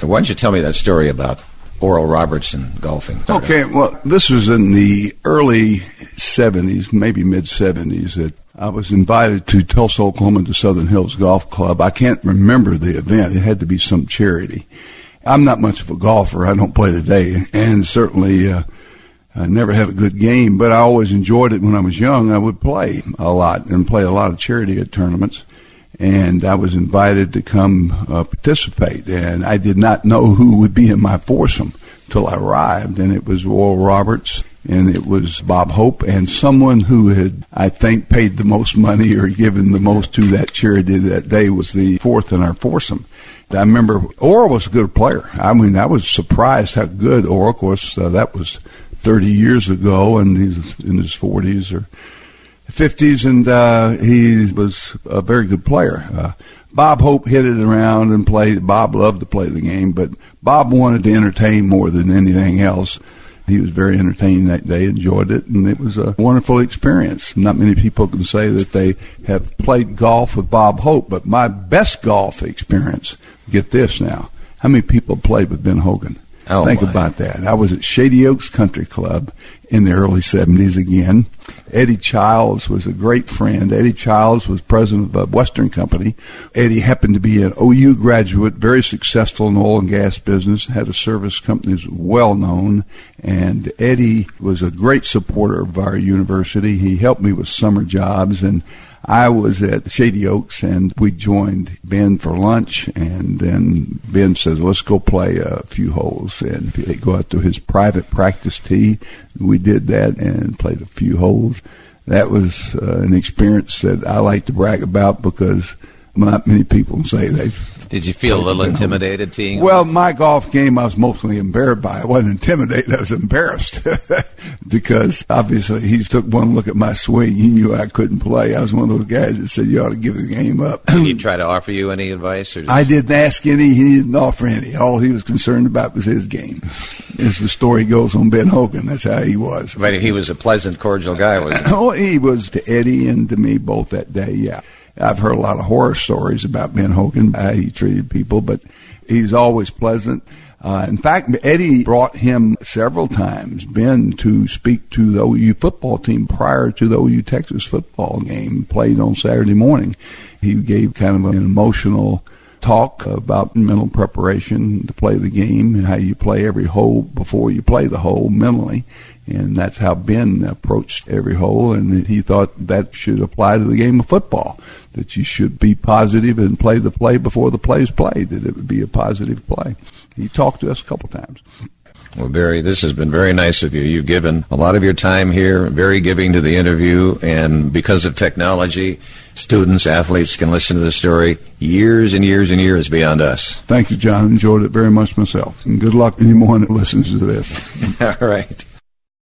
Why don't you tell me that story about Oral Roberts and golfing? Okay, well, this was in the early 70s, maybe mid-70s, that I was invited to Tulsa, Oklahoma, to Southern Hills Golf Club. I can't remember the event. It had to be some charity. I'm not much of a golfer. I don't play today, and certainly I never had a good game, but I always enjoyed it when I was young. I would play a lot and play a lot of charity at tournaments, and I was invited to come participate, and I did not know who would be in my foursome till I arrived, and it was Oral Roberts, and it was Bob Hope, and someone who had, I think, paid the most money or given the most to that charity that day was the fourth in our foursome. I remember Oral was a good player. I mean, I was surprised how good Oral, of course, that was 30 years ago, and he's in his 40s or 50s, and he was a very good player. Bob Hope hit it around and played. Bob loved to play the game, but Bob wanted to entertain more than anything else. He was very entertaining that day, enjoyed it, and it was a wonderful experience. Not many people can say that they have played golf with Bob Hope, but my best golf experience, get this now, how many people played with Ben Hogan? Think about that. I was at Shady Oaks Country Club in the early 70s again. Eddie Childs was a great friend. Eddie Childs was president of Western Company. Eddie happened to be an OU graduate, very successful in the oil and gas business, had a service company that was well known, and Eddie was a great supporter of our university. He helped me with summer jobs, and I was at Shady Oaks, and we joined Ben for lunch, and then Ben says, let's go play a few holes, and they go out to his private practice tee. We did that and played a few holes. That was an experience that I like to brag about because not many people say they've. Did you feel a little intimidated teeing? Well, my golf game I was mostly embarrassed by. I wasn't intimidated. I was embarrassed because obviously he took one look at my swing. He knew I couldn't play. I was one of those guys that said you ought to give the game up. Did he try to offer you any advice? Or I didn't ask any. He didn't offer any. All he was concerned about was his game. As the story goes on Ben Hogan, that's how he was. But he was a pleasant, cordial guy, wasn't he? Oh, he was to Eddie and to me both that day, yeah. I've heard a lot of horror stories about Ben Hogan, how he treated people, but he's always pleasant. In fact, Eddie brought him several times, Ben, to speak to the OU football team prior to the OU Texas football game played on Saturday morning. He gave kind of an emotional talk about mental preparation to play the game and how you play every hole before you play the hole mentally. And that's how Ben approached every hole, and he thought that should apply to the game of football, that you should be positive and play the play before the play is played, that it would be a positive play. He talked to us a couple times. Well, Barry, this has been very nice of you. You've given a lot of your time here, very giving to the interview, and because of technology, students, athletes can listen to the story years and years and years beyond us. Thank you, John. I enjoyed it very much myself. And good luck to anyone that listens to this. All right.